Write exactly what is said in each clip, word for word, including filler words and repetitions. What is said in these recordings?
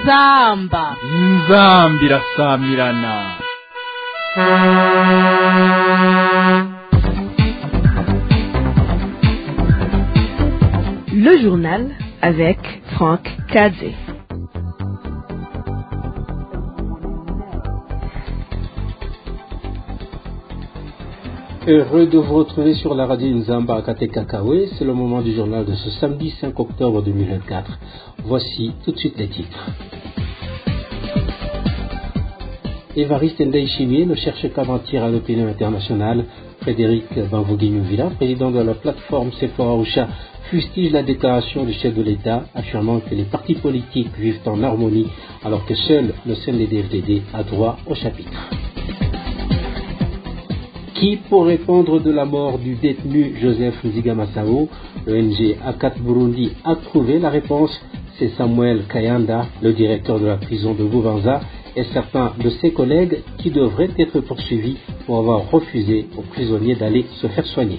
inzamba inzambi irasamirana. Le journal avec Franck Kadze. Heureux de vous retrouver sur la radio Nzamba Akate Kakawe. C'est le moment du journal de ce samedi cinq octobre deux mille vingt-quatre. Voici tout de suite les titres. Évariste Ndayishimiye ne cherche qu'à mentir à l'opinion internationale. Frédéric Bamvugui-Nyuvila, président de la plateforme Sephora Arusha, fustige la déclaration du chef de l'État, affirmant que les partis politiques vivent en harmonie alors que seul le C N D D F D D a droit au chapitre. Qui pour répondre de la mort du détenu Joseph Nziga Massaou? Le N G Akat Burundi a trouvé la réponse. C'est Samuel Kayanda, le directeur de la prison de Bubanza, et certains de ses collègues qui devraient être poursuivis pour avoir refusé aux prisonniers d'aller se faire soigner.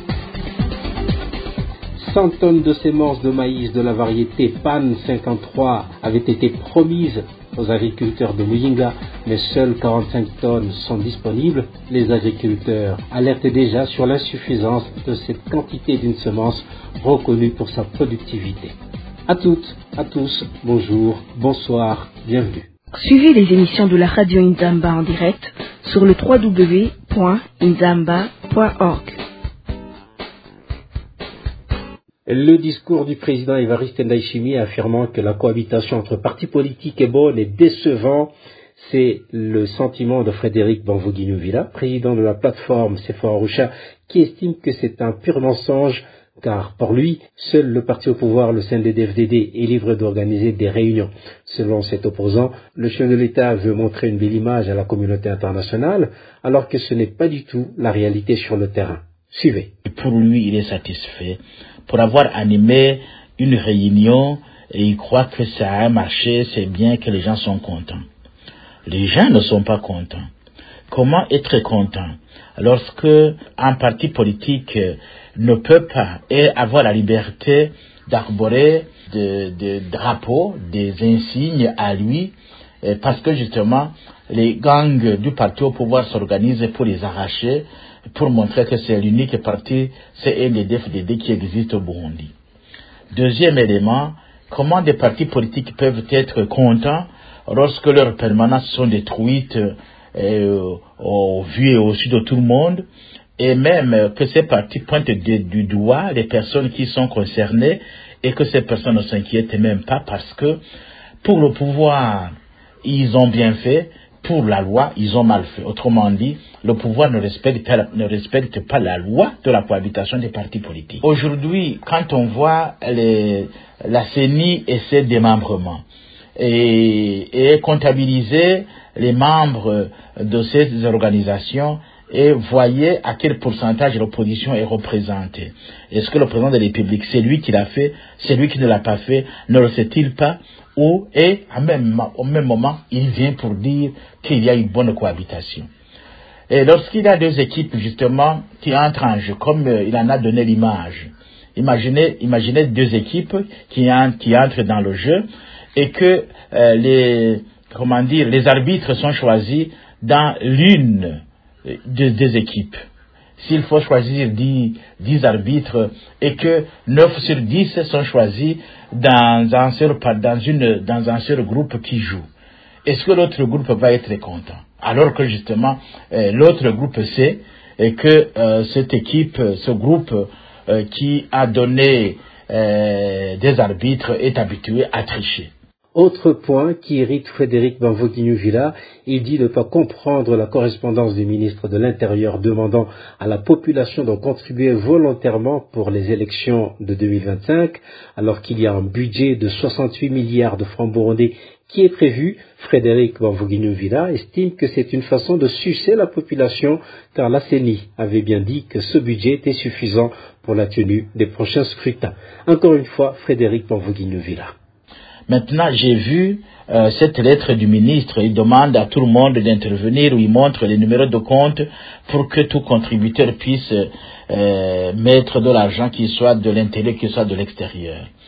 cent tonnes de semences de maïs de la variété P A N cinquante-trois avaient été promises aux agriculteurs de Muyinga, mais seules quarante-cinq tonnes sont disponibles. Les agriculteurs alertent déjà sur l'insuffisance de cette quantité d'une semence reconnue pour sa productivité. À toutes, à tous, bonjour, bonsoir, bienvenue. Suivez les émissions de la radio Nzamba en direct sur le w w w point nzamba point org. Le discours du président Évariste Ndayishimiye affirmant que la cohabitation entre partis politiques est bonne et décevant, c'est le sentiment de Frédéric Bamvugui-Nyuvila, président de la plateforme Sephora Arusha, qui estime que c'est un pur mensonge, car pour lui, seul le parti au pouvoir, le C N D D F D D, est libre d'organiser des réunions. Selon cet opposant, le chef de l'État veut montrer une belle image à la communauté internationale, alors que ce n'est pas du tout la réalité sur le terrain. Suivez. Pour lui, il est satisfait. Pour avoir animé une réunion, et il croit que ça a marché, c'est bien que les gens sont contents. Les gens ne sont pas contents. Comment être content lorsque un parti politique ne peut pas avoir la liberté d'arborer des de drapeaux, des insignes à lui, parce que justement les gangs du parti au pouvoir s'organisent pour les arracher, pour montrer que c'est l'unique parti C N D D F D D qui existe au Burundi. Deuxième élément, comment des partis politiques peuvent être contents lorsque leurs permanences sont détruites euh, au vu et au su de tout le monde, et même que ces partis pointent de, du doigt les personnes qui sont concernées et que ces personnes ne s'inquiètent même pas parce que pour le pouvoir, ils ont bien fait, pour la loi, ils ont mal fait. Autrement dit, le pouvoir ne respecte pas, ne respecte pas la loi de la cohabitation des partis politiques. Aujourd'hui, quand on voit les, la C E N I et ses démembrements, et, et comptabiliser les membres de ces organisations, et voyez à quel pourcentage l'opposition est représentée. Est-ce que le président de la République, c'est lui qui l'a fait, c'est lui qui ne l'a pas fait, ne le sait-il pas? Ou, et à même, au même moment, il vient pour dire qu'il y a une bonne cohabitation. Et lorsqu'il y a deux équipes, justement, qui entrent en jeu, comme euh, il en a donné l'image, imaginez, imaginez deux équipes qui, en, qui entrent dans le jeu et que euh, les, comment dire, les arbitres sont choisis dans l'une des deux équipes. S'il faut choisir dix, dix arbitres et que neuf sur dix sont choisis dans un seul, dans une, dans un seul groupe qui joue, est-ce que l'autre groupe va être content? Alors que justement, euh, l'autre groupe sait et que euh, cette équipe, ce groupe euh, qui a donné euh, des arbitres est habitué à tricher. Autre point qui irrite Frédéric Bamvugui-Nyuvila, il dit ne pas comprendre la correspondance du ministre de l'Intérieur demandant à la population de contribuer volontairement pour les élections de deux mille vingt-cinq, alors qu'il y a un budget de soixante-huit milliards de francs burundais qui est prévu. Frédéric Bamvugui-Nyuvila estime que c'est une façon de sucer la population, car la C E N I avait bien dit que ce budget était suffisant pour la tenue des prochains scrutins. Encore une fois, Frédéric Bamvugui-Nyuvila. Maintenant, j'ai vu euh, cette lettre du ministre. Il demande à tout le monde d'intervenir, où il montre les numéros de compte pour que tout contributeur puisse euh, mettre de l'argent, qu'il soit de l'intérieur, qu'il soit de l'extérieur.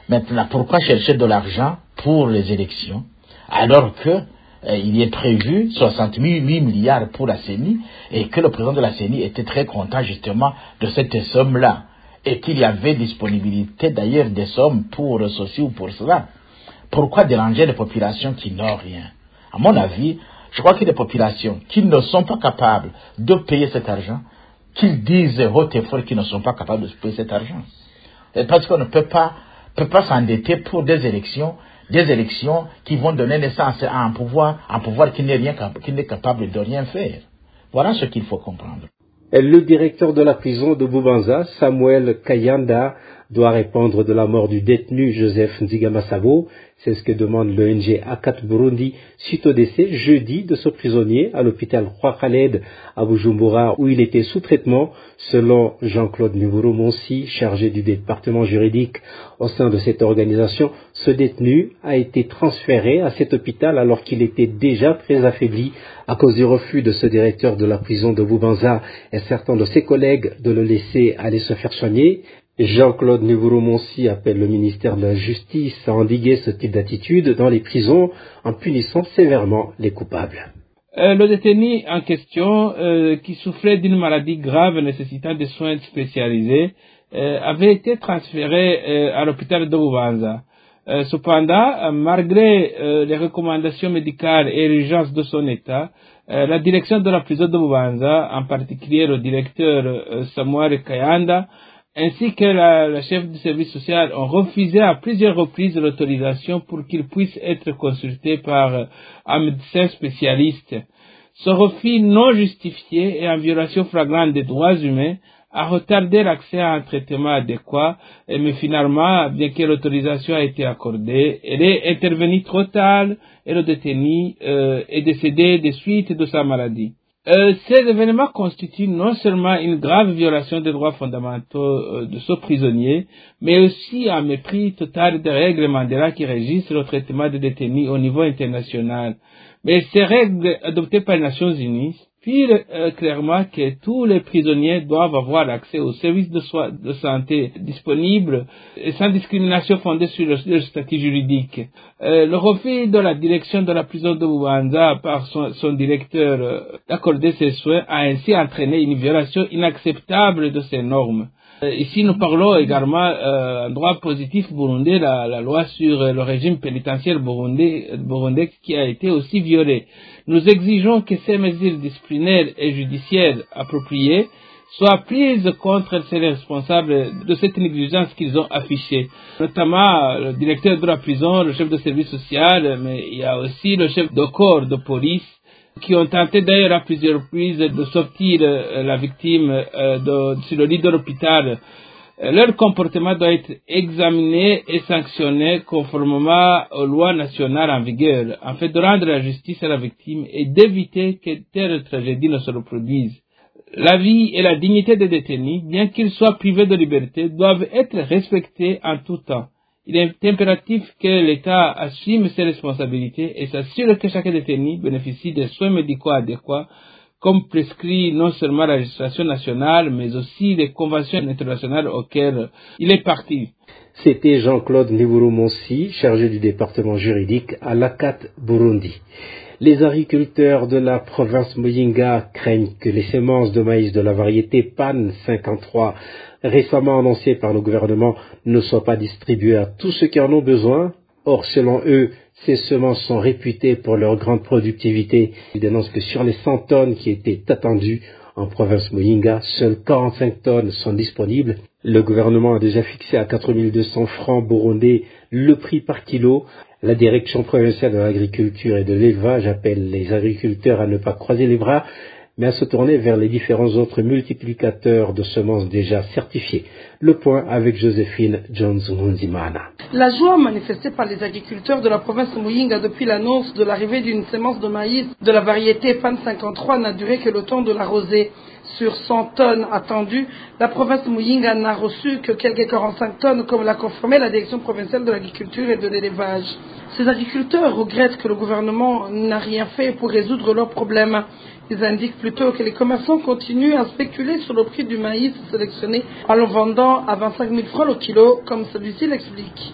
Maintenant, pourquoi chercher de l'argent pour les élections alors que euh, il est prévu soixante-huit milliards pour la C E N I et que le président de la C E N I était très content justement de cette somme-là et qu'il y avait disponibilité d'ailleurs des sommes pour ceci ou pour cela. Pourquoi déranger les populations qui n'ont rien? À mon avis, je crois que les populations qui ne sont pas capables de payer cet argent, qu'ils disent haut et fort qu'ils ne sont pas capables de payer cet argent. Et parce qu'on ne peut pas, peut pas s'endetter pour des élections, des élections qui vont donner naissance à un pouvoir, un pouvoir qui n'est rien, qui n'est capable de rien faire. Voilà ce qu'il faut comprendre. Le directeur de la prison de Bubanza, Samuel Kayanda, doit répondre de la mort du détenu Joseph Nzigamasabo. C'est ce que demande l'O N G Akat Burundi suite au décès jeudi de ce prisonnier à l'hôpital Roi Khaled à Bujumbura où il était sous traitement. Selon Jean-Claude Nivuru-Monsi, chargé du département juridique au sein de cette organisation, ce détenu a été transféré à cet hôpital alors qu'il était déjà très affaibli à cause du refus de ce directeur de la prison de Bubanza et certains de ses collègues de le laisser aller se faire soigner. Jean-Claude Nivuru-Monsi appelle le ministère de la Justice à endiguer ce type d'attitude dans les prisons en punissant sévèrement les coupables. Euh, le détenu en question, euh, qui souffrait d'une maladie grave nécessitant des soins spécialisés, euh, avait été transféré euh, à l'hôpital de Bubanza. Euh, cependant, malgré euh, les recommandations médicales et l'urgence de son état, euh, la direction de la prison de Bubanza, en particulier le directeur euh, Samuel Kayanda, ainsi que la, la chef du service social ont refusé à plusieurs reprises l'autorisation pour qu'il puisse être consulté par euh, un médecin spécialiste. Ce refus non justifié et en violation flagrante des droits humains a retardé l'accès à un traitement adéquat, mais finalement, bien que l'autorisation a été accordée, elle est intervenue trop tard et le détenu euh, est décédé des suites de sa maladie. Euh, ces événements constituent non seulement une grave violation des droits fondamentaux euh, de ce prisonnier, mais aussi un mépris total des règles Mandela qui régissent le traitement des détenus au niveau international. Mais ces règles adoptées par les Nations Unies stipulent euh, clairement que tous les prisonniers doivent avoir accès aux services de, soins, de santé disponibles et sans discrimination fondée sur le, le statut juridique. Euh, le refus de la direction de la prison de Bubanza par son, son directeur euh, d'accorder ces soins a ainsi entraîné une violation inacceptable de ces normes. Euh, ici, nous parlons également euh, un droit positif burundais, la, la loi sur euh, le régime pénitentiaire burundais, burundais qui a été aussi violée. Nous exigeons que ces mesures disciplinaires et judiciaires appropriées soient prises contre ces responsables de cette négligence qu'ils ont affichée, notamment le directeur de la prison, le chef de service social, mais il y a aussi le chef de corps de police, qui ont tenté d'ailleurs à plusieurs reprises de sortir euh, la victime euh, de, sur le lit de l'hôpital. Euh, leur comportement doit être examiné et sanctionné conformément aux lois nationales en vigueur, afin de rendre la justice à la victime et d'éviter que telle tragédie ne se reproduise. La vie et la dignité des détenus, bien qu'ils soient privés de liberté, doivent être respectés en tout temps. Il est impératif que l'État assume ses responsabilités et s'assure que chaque détenu bénéficie des soins médicaux adéquats, comme prescrit non seulement la législation nationale, mais aussi les conventions internationales auxquelles il est parti. C'était Jean-Claude Nivuru-Monsi, chargé du département juridique à l'Akat Burundi. Les agriculteurs de la province Muyinga craignent que les semences de maïs de la variété P A N cinquante-trois, récemment annoncées par le gouvernement, ne soient pas distribuées à tous ceux qui en ont besoin. Or, selon eux, ces semences sont réputées pour leur grande productivité. Ils dénoncent que sur les cent tonnes qui étaient attendues en province Muyinga, seules quarante-cinq tonnes sont disponibles. Le gouvernement a déjà fixé à quatre mille deux cents francs burundais le prix par kilo. La direction provinciale de l'agriculture et de l'élevage appelle les agriculteurs à ne pas croiser les bras, mais à se tourner vers les différents autres multiplicateurs de semences déjà certifiés. Le point avec Joséphine Jones-Ngunzimana. La joie manifestée par les agriculteurs de la province de Muyinga depuis l'annonce de l'arrivée d'une semence de maïs de la variété P A N cinquante-trois n'a duré que le temps de la rosée. Sur cent tonnes attendues, la province de Muyinga n'a reçu que quelques quarante-cinq tonnes, comme l'a confirmé la direction provinciale de l'agriculture et de l'élevage. Ces agriculteurs regrettent que le gouvernement n'a rien fait pour résoudre leurs problèmes. Ils indiquent plutôt que les commerçants continuent à spéculer sur le prix du maïs sélectionné en le vendant à vingt-cinq mille francs le kilo, comme celui-ci l'explique.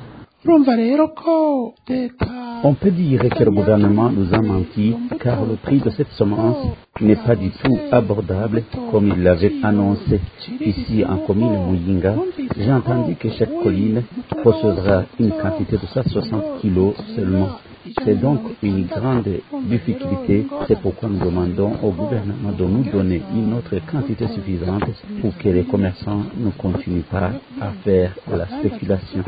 On peut dire que le gouvernement nous a menti car le prix de cette semence n'est pas du tout abordable comme il l'avait annoncé. Ici en commune Muyinga, j'ai entendu que chaque colline possédera une quantité de cent soixante kilos seulement. C'est donc une grande difficulté, c'est pourquoi nous demandons au gouvernement de nous donner une autre quantité suffisante pour que les commerçants ne continuent pas à faire de la spéculation.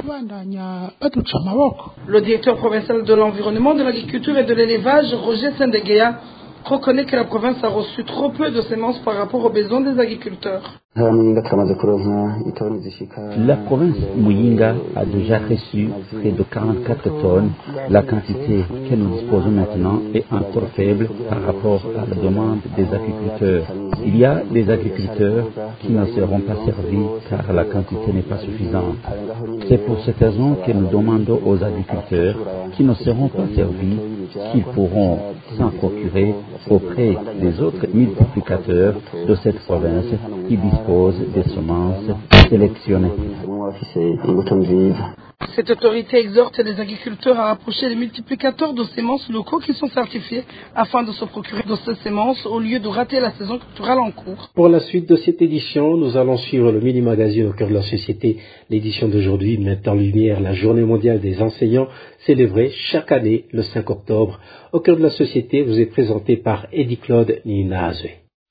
Le directeur provincial de l'environnement, de l'agriculture et de l'élevage, Roger Sendeguea, reconnaît que la province a reçu trop peu de semences par rapport aux besoins des agriculteurs. La province Muyinga a déjà reçu près de quarante-quatre tonnes. La quantité que nous disposons maintenant est encore faible par rapport à la demande des agriculteurs. Il y a des agriculteurs qui ne seront pas servis car la quantité n'est pas suffisante. C'est pour cette raison que nous demandons aux agriculteurs qui ne seront pas servis qu'ils pourront s'en procurer auprès des autres multiplicateurs de cette province qui disposent des semences sélectionnées. Cette autorité exhorte les agriculteurs à rapprocher les multiplicateurs de semences locaux qui sont certifiés afin de se procurer de ces semences au lieu de rater la saison culturelle en cours. Pour la suite de cette édition, nous allons suivre le mini-magazine au cœur de la société. L'édition d'aujourd'hui met en lumière la journée mondiale des enseignants célébrée chaque année le cinq octobre. Au cœur de la société vous est présenté par Eddie-Claude Ninazwe.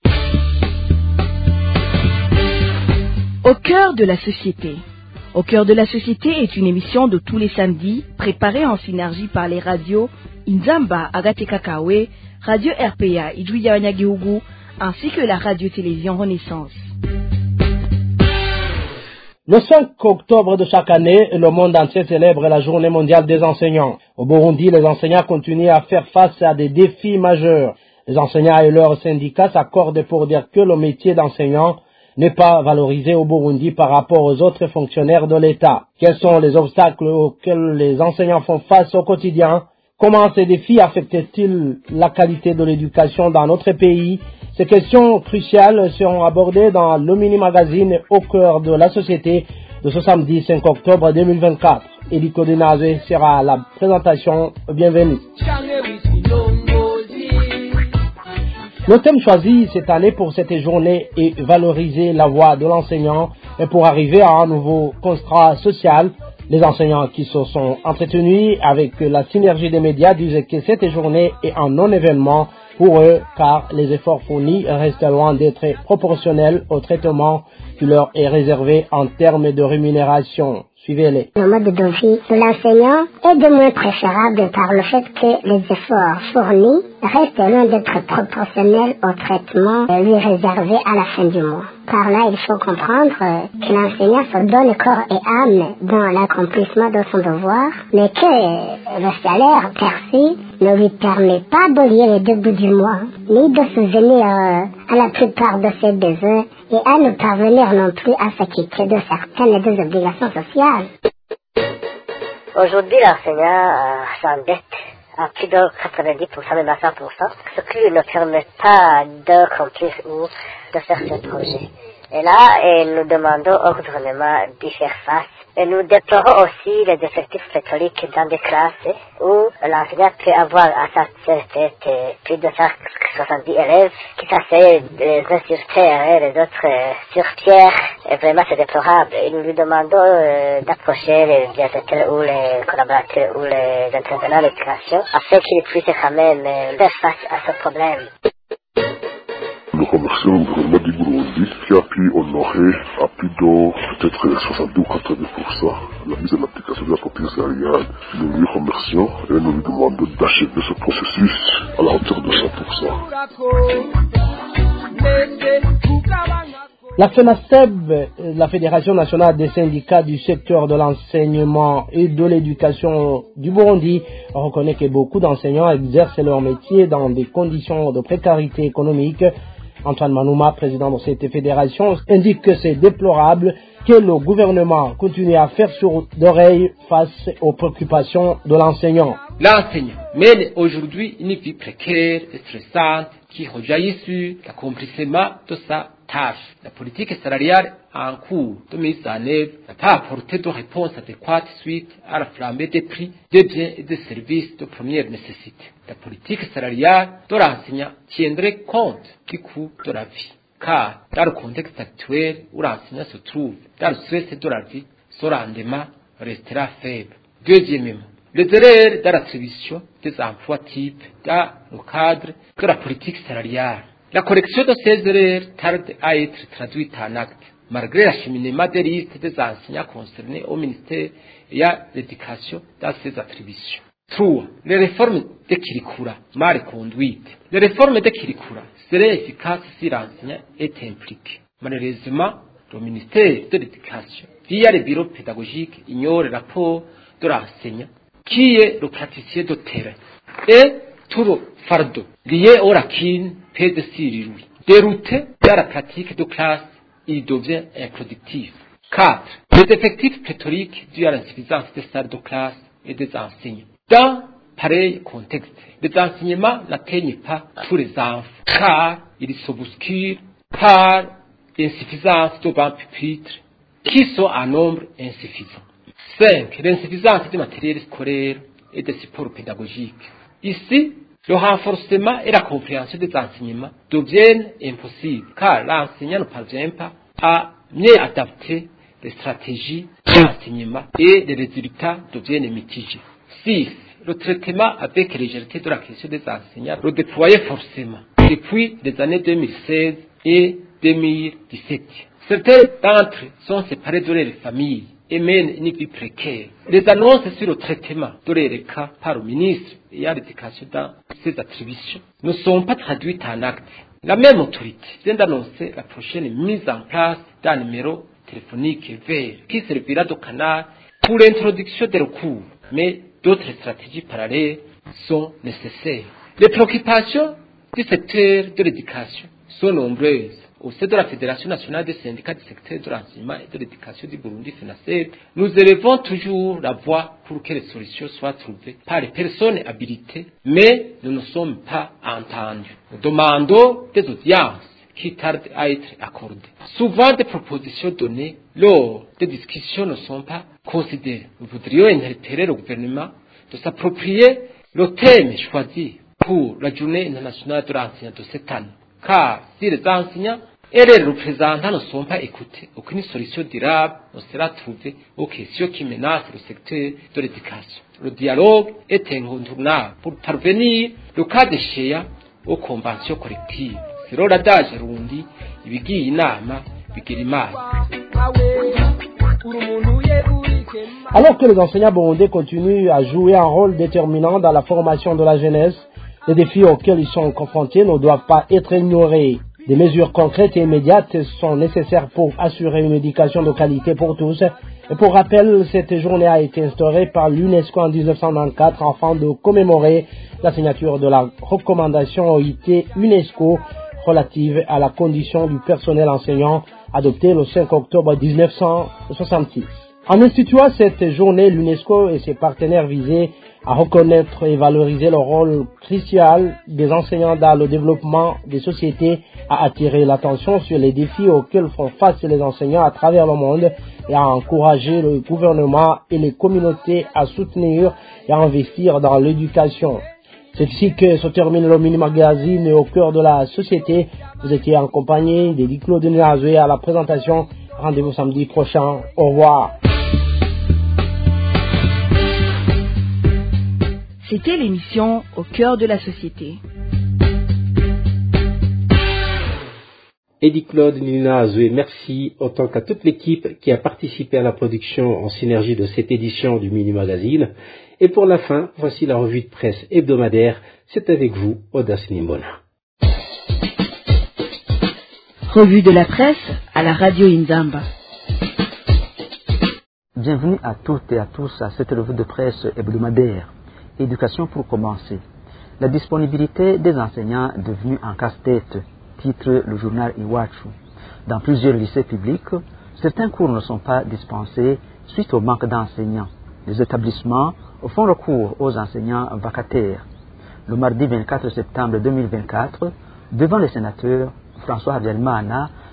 Au cœur de la société. Au cœur de la société est une émission de tous les samedis, préparée en synergie par les radios Inzamba Agatekakawe, Radio R P A Idouya-Wanyagihugu, ainsi que la radio-télévision Renaissance. Le cinq octobre de chaque année, le monde entier célèbre la journée mondiale des enseignants. Au Burundi, les enseignants continuent à faire face à des défis majeurs. Les enseignants et leurs syndicats s'accordent pour dire que le métier d'enseignant n'est pas valorisé au Burundi par rapport aux autres fonctionnaires de l'État. Quels sont les obstacles auxquels les enseignants font face au quotidien? Comment ces défis affectent-ils la qualité de l'éducation dans notre pays? Ces questions cruciales seront abordées dans le mini-magazine Au cœur de la société de ce samedi cinq octobre deux mille vingt-quatre. Eddie-Claude Ninazwe sera à la présentation. Bienvenue. Le thème choisi cette année pour cette journée est valoriser la voix de l'enseignant et pour arriver à un nouveau contrat social. Les enseignants qui se sont entretenus avec la synergie des médias disent que cette journée est un non-événement pour eux car les efforts fournis restent loin d'être proportionnels au traitement qui leur est réservé en termes de rémunération. Suivez-les. Le mode de vie de l'enseignant est de moins préférable par le fait que les efforts fournis restent loin d'être proportionnels au traitement lui réservé à la fin du mois. Par là, il faut comprendre que l'enseignant se donne corps et âme dans l'accomplissement de son devoir, mais que le salaire perçu ne lui permet pas de lier les deux bouts du mois, ni de subvenir à la plupart de ses besoins et à ne parvenir non plus à s'acquitter de certaines des obligations sociales. Aujourd'hui, l'enseignant euh, s'endette à plus de quatre-vingt-dix pour cent, même à cent pour cent, ce qui ne permet pas d'accomplir ou de faire ce projet. Et là, et nous demandons au gouvernement d'y faire face. Et nous déplorons aussi les effectifs pléthoriques dans des classes où l'enseignant peut avoir à sa tête plus de cent soixante-dix élèves qui s'asseyent les uns sur terre et les autres sur pierre. Et vraiment, c'est déplorable. Et nous lui demandons euh, d'approcher les bienfaiteurs ou les collaborateurs ou les intervenants de l'éducation afin qu'ils puissent quand même euh, faire face à ce problème. Nous remercions le gouvernement du Burundi qui a pu honorer à plus de peut-être soixante-dix ou quatre-vingts pour cent la mise en application de la politique salariale. Nous lui remercions et nous lui demandons d'achever ce processus à la hauteur de cent pour cent. La FENASEB, la Fédération nationale des syndicats du secteur de l'enseignement et de l'éducation du Burundi, reconnaît que beaucoup d'enseignants exercent leur métier dans des conditions de précarité économique. Antoine Manouma, président de cette fédération, indique que c'est déplorable que le gouvernement continue à faire sourd d'oreille face aux préoccupations de l'enseignant. L'enseignant mène aujourd'hui une vie précaire et stressante qui rejaillit sur l'accomplissement de sa tâches. La politique salariale en cours de mise en œuvre n'a pas apporté de réponse adéquate suite à la flambée des prix des biens et des services de première nécessité. La politique salariale de l'enseignant tiendrait compte du coût de la vie. Car dans le contexte actuel où l'enseignant se trouve dans le stress de la vie, son rendement restera faible. Deuxièmement, les erreurs dans l'attribution des emplois types dans le cadre de la politique salariale. La correction de ces erreurs tarde à être traduite en acte, malgré l'acheminement des listes des enseignants concernés au ministère et à l'éducation dans ces attributions. Trois, les réformes de Kirikura, mal conduites. Les réformes de Kirikura seraient efficaces si l'enseignant est impliqué. Malheureusement, le ministère de l'Éducation, via les bureaux pédagogiques, ignore le rapport de l'enseignant, qui est le praticien de terrain. Et tout le fardeau lié au raquine pèse sur lui. Dérouté dans la pratique de classe, il devient improductif. Quatre, les effectifs pléthoriques dus à l'insuffisance des salles de classe et des enseignants. Dans pareil contexte, les enseignements n'atteignent pas tous les enfants, car ils se bousculent par l'insuffisance de bancs pupitres qui sont en nombre insuffisant. Cinq, l'insuffisance du matériel scolaire et des supports pédagogiques. Ici, le renforcement et la compréhension des enseignements deviennent impossibles, car l'enseignant ne parvient pas à mieux adapter les stratégies d'enseignement et les résultats deviennent mitigés. Six, le traitement avec légèreté de la question des enseignants, le déployer forcément depuis les années deux mille seize et deux mille dix-sept. Certains d'entre eux sont séparés de leurs familles et mènent une vie précaire. Les annonces sur le traitement de leurs cas par le ministre et à l'éducation dans ses attributions ne sont pas traduites en actes. La même autorité vient d'annoncer la prochaine mise en place d'un numéro téléphonique vert qui servira de canal pour l'introduction des recours, mais d'autres stratégies parallèles sont nécessaires. Les préoccupations du secteur de l'éducation sont nombreuses. Au sein de la Fédération nationale des syndicats du secteur de l'enseignement et de l'éducation du Burundi, FENASEB, nous élevons toujours la voix pour que les solutions soient trouvées par les personnes habilitées, mais nous ne sommes pas entendus. Nous demandons des audiences qui tardent à être accordées. Souvent, des propositions données lors des discussions ne sont pas considérées. Nous voudrions interpeller le gouvernement de s'approprier le thème choisi pour la journée internationale de l'enseignant de cette année. Car si les enseignants et les représentants ne sont pas écoutés, aucune solution durable ne sera trouvée aux questions qui menacent le secteur de l'éducation. Le dialogue est incontournable pour parvenir, le cas échéant, aux conventions collectives. C'est l'adage rundi, ibigiye inama bigira imana. Alors que les enseignants burundais continuent à jouer un rôle déterminant dans la formation de la jeunesse, les défis auxquels ils sont confrontés ne doivent pas être ignorés. Des mesures concrètes et immédiates sont nécessaires pour assurer une éducation de qualité pour tous. Et pour rappel, cette journée a été instaurée par l'UNESCO en dix-neuf cent quatre afin de commémorer la signature de la recommandation O I T UNESCO relative à la condition du personnel enseignant adoptée le cinq octobre mille neuf cent soixante-six. En instituant cette journée, l'UNESCO et ses partenaires visaient à reconnaître et valoriser le rôle crucial des enseignants dans le développement des sociétés, à attirer l'attention sur les défis auxquels font face les enseignants à travers le monde et à encourager le gouvernement et les communautés à soutenir et à investir dans l'éducation. C'est ici que se termine le mini-magazine au cœur de la société. Vous étiez en compagnie d'Edi Claude Nrazoué à la présentation. Rendez-vous samedi prochain. Au revoir. C'était l'émission Au cœur de la société. Edi Claude Nrazoué, merci autant qu'à toute l'équipe qui a participé à la production en synergie de cette édition du mini-magazine. Et pour la fin, voici la revue de presse hebdomadaire. C'est avec vous, Audace Nimbona. Revue de la presse à la radio Inzamba. Bienvenue à toutes et à tous à cette revue de presse hebdomadaire. Éducation pour commencer. La disponibilité des enseignants est devenue un casse-tête, titre le journal Iwachu. Dans plusieurs lycées publics, certains cours ne sont pas dispensés suite au manque d'enseignants. Les établissements font recours aux enseignants vacataires. Le mardi vingt-quatre septembre deux mille vingt-quatre, devant les sénateurs, François Habyarimana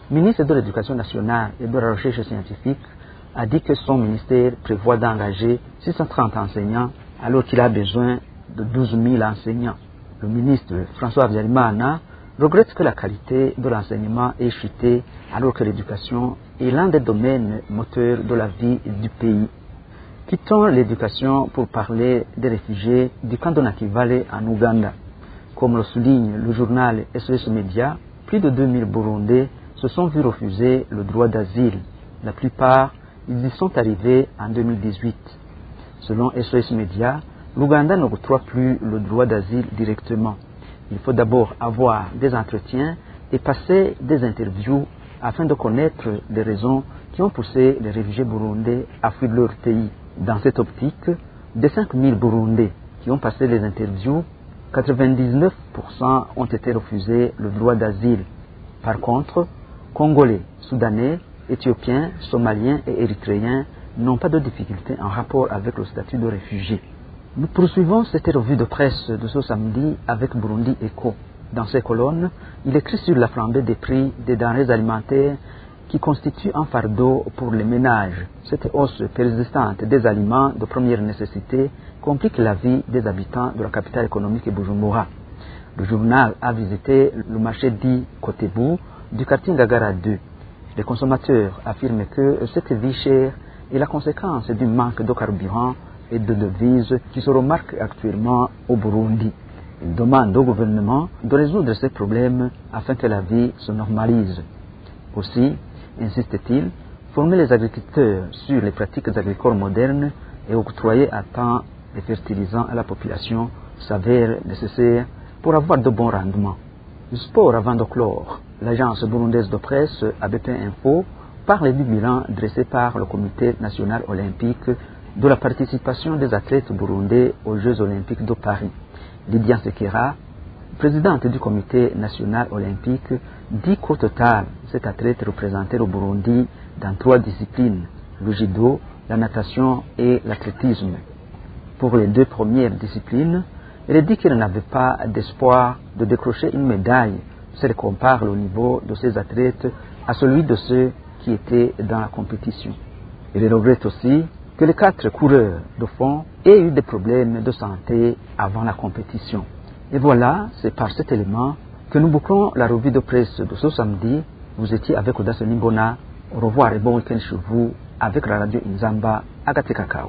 ministre de l'Éducation nationale et de la recherche scientifique, a dit que son ministère prévoit d'engager six cent trente enseignants alors qu'il a besoin de douze mille enseignants. Le ministre François Habyarimana regrette que la qualité de l'enseignement ait chuté alors que l'éducation est l'un des domaines moteurs de la vie du pays. Quittons l'éducation pour parler des réfugiés du camp de Nakivale en Ouganda. Comme le souligne le journal S O S Média, plus de deux mille Burundais se sont vus refuser le droit d'asile. La plupart, ils y sont arrivés en deux mille dix-huit. Selon S O S Média, l'Ouganda n'octroie plus le droit d'asile directement. Il faut d'abord avoir des entretiens et passer des interviews afin de connaître les raisons qui ont poussé les réfugiés burundais à fuir leur pays. Dans cette optique, des cinq mille Burundais qui ont passé les interviews, quatre-vingt-dix-neuf pour cent ont été refusés le droit d'asile. Par contre, Congolais, Soudanais, Éthiopiens, Somaliens et Érythréens n'ont pas de difficultés en rapport avec le statut de réfugié. Nous poursuivons cette revue de presse de ce samedi avec Burundi Echo. Dans ces colonnes, il écrit sur la flambée des prix des denrées alimentaires qui constitue un fardeau pour les ménages. Cette hausse persistante des aliments de première nécessité complique la vie des habitants de la capitale économique Bujumbura. Le journal a visité le marché dit Kotebu du quartier Ngagara deux. Les consommateurs affirment que cette vie chère est la conséquence du manque de carburant et de devises qui se remarque actuellement au Burundi. Ils demandent au gouvernement de résoudre ces problèmes afin que la vie se normalise. Aussi, insiste-t-il, former les agriculteurs sur les pratiques agricoles modernes et octroyer à temps les fertilisants à la population s'avère nécessaire pour avoir de bons rendements. Le sport avant de clore. L'agence burundaise de presse A B P Info parle du bilan dressé par le Comité national olympique de la participation des athlètes burundais aux Jeux olympiques de Paris. Lydia Sekera, présidente du Comité national olympique, dit qu'au total, cet athlète représentait le Burundi dans trois disciplines, le judo, la natation et l'athlétisme. Pour les deux premières disciplines, elle dit qu'elle n'avait pas d'espoir de décrocher une médaille si elle compare le niveau de ces athlètes à celui de ceux qui étaient dans la compétition. Elle regrette aussi que les quatre coureurs de fond aient eu des problèmes de santé avant la compétition. Et voilà, c'est par cet élément que nous bouclons la revue de presse de ce samedi. Vous étiez avec Odace Nimbona. Au revoir et bon week-end chez vous avec la radio Inzamba Agatekakao.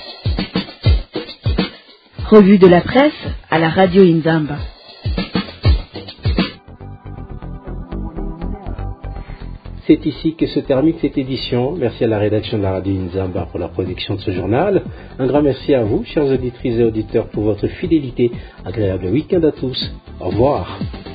Revue de la presse à la radio Inzamba. C'est ici que se termine cette édition. Merci à la rédaction de la radio Inzamba pour la production de ce journal. Un grand merci à vous, chers auditrices et auditeurs, pour votre fidélité. Agréable week-end à tous. Au revoir.